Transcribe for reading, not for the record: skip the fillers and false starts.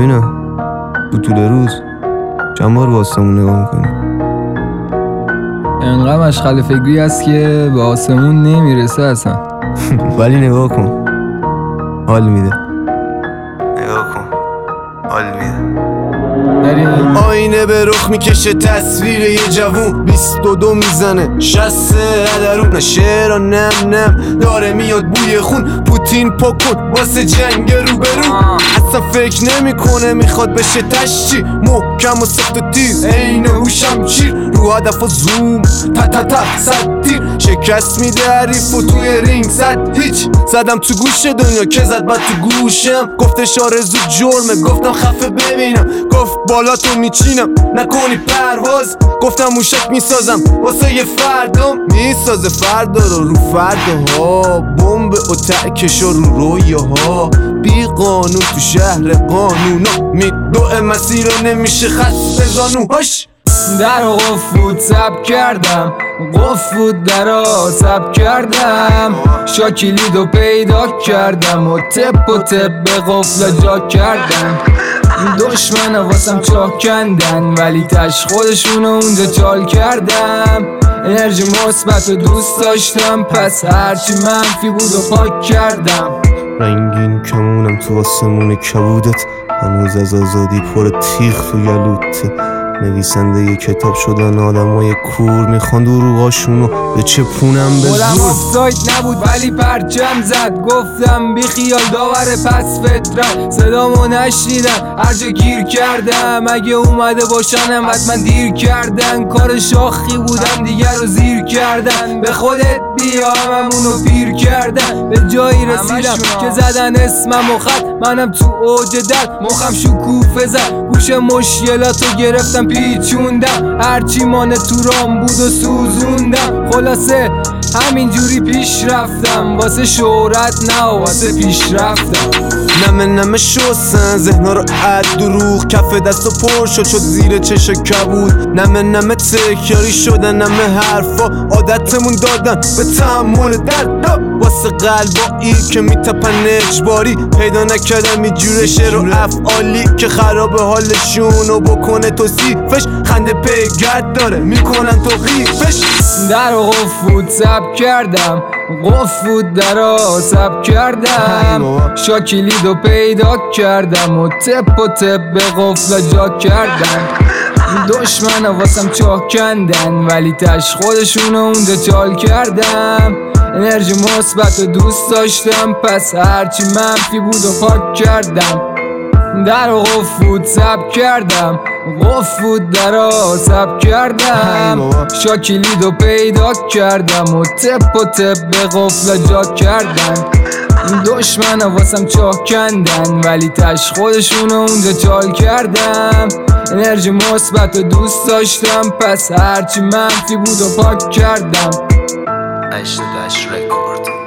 ببینم تو طول روز چند بار به آسمون نگاه میکنی؟ انقدر مشغله فکری هست که به آسمون نمیرسه اصلا. ولی نگاه کن، حال میده. نگاه کن، حال میده. آینه به رخ میکشه تصویر یه جوون 22 میزنه 60 درون شعر نم داره میاد بوی خون. پوتین پکن واسه جنگ روبرو اصلا فکر نمیکنه میخواد بشه تشتی محکم و سخت و تیز عین هوشم چیر رو هدف و زوم تا صد تیر شکست میده حریف و توی رینگ زد هیچ زدم تو گوش دنیا که زد بعد تو گوشم گفتش آرزو جرمه گفتم خفه ببینم گفت بالا تو میچینم نکنی پرواز گفتم موشک میسازم واسه یه فردا میسازه فردا رو فرداها بمب و تکش رو رویاها بی قانون تو شهر قانونا میدوه مسیر رو نمیشه خست بزانوهاش در قفود سب کردم قفود در سب کردم شاکلیدو پیدا کردم و تپ به قفل جا کردم دشمن واسم چاه کندن ولی تش خودشونو اونجا چال کردم انرژی مثبت و دوست داشتم پس هرچی منفی بود و پاک کردم رنگین کمونم تو آسمون کبودت هنوز از آزادی پر تیغ تو گلوته نویسنده یه کتاب شدن آدمای کور میخوان دروغاشونو به چپونم به خودم زور آفساید نبود ولی پرچم زد گفتم بی خیال داور پس فطرت صدامو نشنیدن هر جا گیر کردم اگه اومده باشنم حتما دیر کردن کار شاخی بودم دیگر رو زیر کردن به خودت بیا هممونو پیر کردن به جایی رسیدم که زدن اسمم و خط منم تو اوج درد مخم شکوفه زد گوش مشکلاتو گرفتم پیچوندم هرچی مانه تو رام بود و سوزوندم خلاصه همینجوری پیش رفتم واسه شهرت نه واسه پیش رفتم نمه شستن ذهنا رو عد دروغ کف دست و پر شد زیر چشم کبود نمه تکیاری شدن نمه حرفا عادتمون دادن به تحمل درد واسه قلبایی که میتپن اجباری پیدا نکردم اینجور شعر و افعالی که خراب حالشونو بکنه توصیفش خنده پیگرد داره میکنن توقیفش در قفود سب کردم قفود در سب کردم شاکلیدو پیدا کردم و تپ به قفل جا کردم دشمن واسم چاه کندن ولی تش خودشونو اونجا چال کردم انرژی مثبت و دوست داشتم پس هرچی منفی بود و پاک کردم در قفود سب کردم قفود در سب کردم شاکلیدو پیدا کردم و تپ به قفل جا کردم دشمن واسم چاه کندن ولی تش خودشونو اونجا چال کردم انرژی مثبت و دوست داشتم پس هرچی منفی بود و پاک کردم 88 رکورد